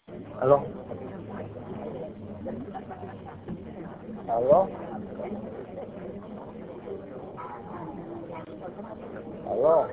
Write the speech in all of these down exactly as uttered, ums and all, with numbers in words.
¿Aló? ¿Aló? ¿Aló?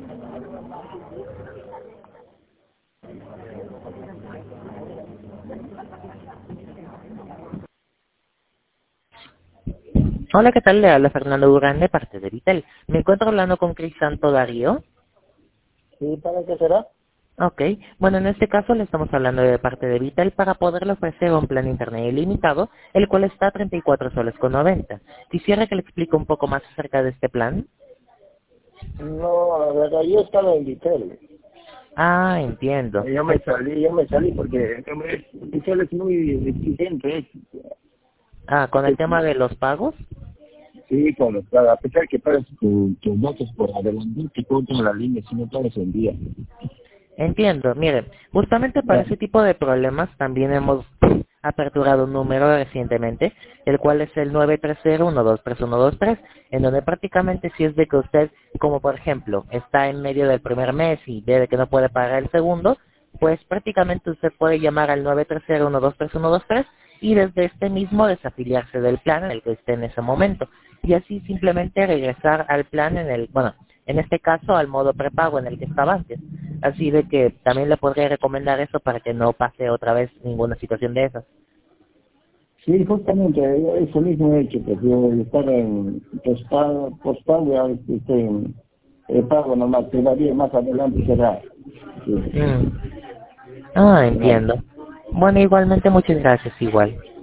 Hola, ¿qué tal? Le habla Fernando Durán de parte de Vitel. Me encuentro hablando con Crisanto Darío. ¿Sí, para qué será? Ok, bueno, en este caso le estamos hablando de parte de Vitel para poderle ofrecer un plan de internet ilimitado, el cual está a treinta y cuatro soles con noventa. Quisiera que le explique un poco más acerca de este plan. No, la verdad, yo estaba en Vitel. Ah, entiendo. Yo me Ento- salí, yo me salí porque hombre, Vitel es muy exigente. ¿eh? ah, con el Es- tema de los pagos. Sí, con los pagos. A pesar que pagas tu- tus datos por adelante, te cortan la línea si no pagas el día. Entiendo, mire, justamente para Ya. ese tipo de problemas también hemos aperturado un número recientemente, el cual es el nueve tres cero uno dos tres uno dos tres, en donde prácticamente si es de que usted, como por ejemplo, está en medio del primer mes y ve de que no puede pagar el segundo, pues prácticamente usted puede llamar al nueve tres cero uno dos tres uno dos tres y desde este mismo desafiliarse del plan en el que esté en ese momento. Y así simplemente regresar al plan en el, bueno, en este caso al modo prepago en el que estaba antes. Así de que también le podría recomendar eso para que no pase otra vez ninguna situación de esas. Sí, justamente eso mismo he hecho, pues yo estaba en postpago, postpago y ahora estoy en eh, pago nomás, todavía más adelante será. Sí. Mm. Ah, Vale. entiendo. Bueno, igualmente muchas gracias, igual.